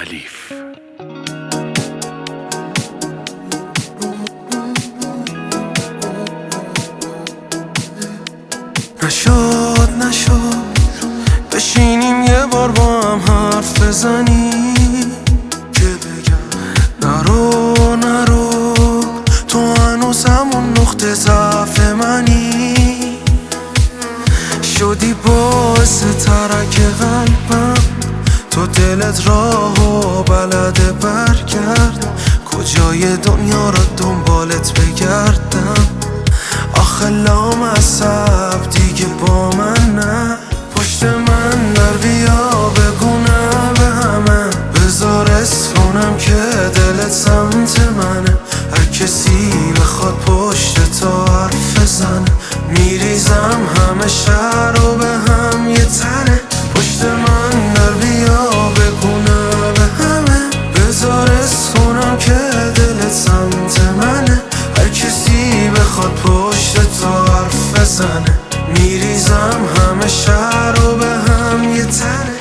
خلیف. نشد بشینیم یه بار با هم حرف بزنیم که بگم نرو تو هنوز همون نقطه ضعف منی، شدی باعث ترک قلبم، تو دلت راهو بلده برگرد، کجای دنیا را دنبالت بگردم، آخه لامصب دیگه با من نه، پشت من در بیا بگو نه به همه، بذار اسم کنم که دلت سمت منه، هر کسی بخواد پشت تو حرف بزنه، میریزم همه شهر رو به هم یه تنه، پشت من در بیا بگو نه به همه، بذار اسم کنم که دلت سمت منه، هر کسی بخواد پشت تو حرف بزنه، میریزم همه شهر رو به هم یه تنه.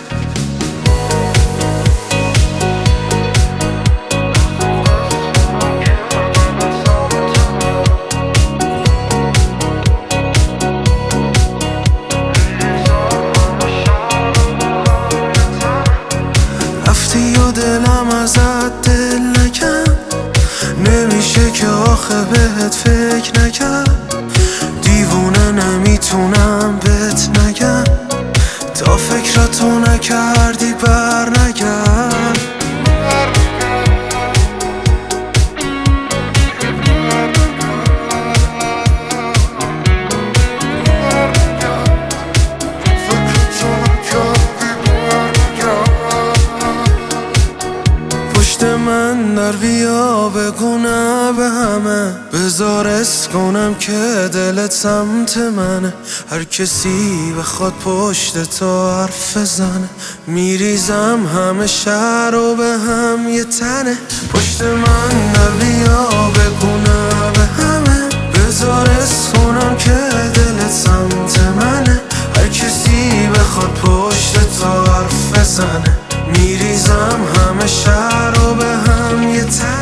رفتی و دلم ازت دل نکن، نمیشه که آخه بهت فکر نکرد، دیوونه نمیتونم بهت نگم، تا فکراتو نکردی بر نگرد، پشت من در بیا بگو نه به همه، بذار اسم کنم که دلت سمت منه، هر کسی بخواد پشت تو حرف بزنه، میریزم همه شهر رو به هم یه تنه، پشت من در بیا بگو نه به همه، بذار اسم کنم که دلت سمت منه، هر کسی بخواد پشت تو حرف بزنه، میریزم همه شهر رو به هم یه تنه.